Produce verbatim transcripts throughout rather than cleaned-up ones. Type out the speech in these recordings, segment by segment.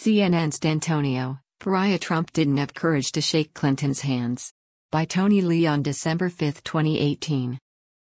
C N N's D'Antonio, Pariah Trump didn't have courage to shake Clinton's hands. By Tony Lee on December fifth, twenty eighteen.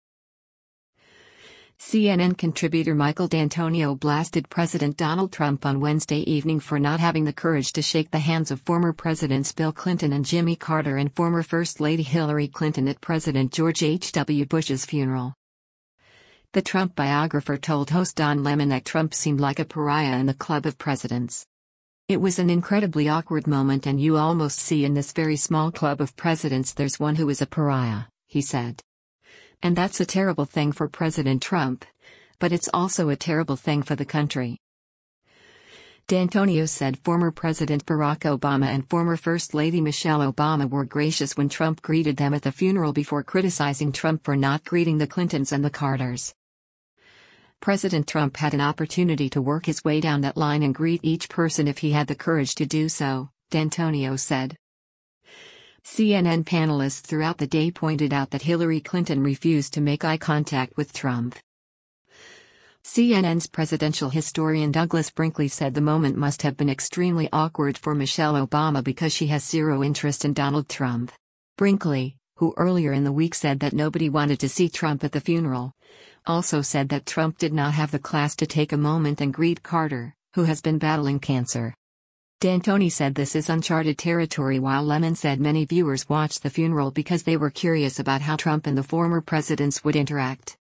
C N N contributor Michael D'Antonio blasted President Donald Trump on Wednesday evening for not having the courage to shake the hands of former Presidents Bill Clinton and Jimmy Carter and former First Lady Hillary Clinton at President George H W. Bush's funeral. The Trump biographer told host Don Lemon that Trump seemed like a pariah in the club of presidents. "It was an incredibly awkward moment, and you almost see in this very small club of presidents there's one who is a pariah," he said. "And that's a terrible thing for President Trump. But it's also a terrible thing for the country." D'Antonio said former President Barack Obama and former First Lady Michelle Obama were gracious when Trump greeted them at the funeral before criticizing Trump for not greeting the Clintons and the Carters. President Trump had an opportunity to work his way down that line and greet each person if he had the courage to do so, D'Antonio said. C N N panelists throughout the day pointed out that Hillary Clinton refused to make eye contact with Trump. C N N's presidential historian Douglas Brinkley said the moment must have been extremely awkward for Michelle Obama because she has zero interest in Donald Trump. Brinkley, who earlier in the week said that nobody wanted to see Trump at the funeral, also said that Trump did not have the class to take a moment and greet Carter, who has been battling cancer. D'Antoni said this is uncharted territory, while Lemon said many viewers watched the funeral because they were curious about how Trump and the former presidents would interact.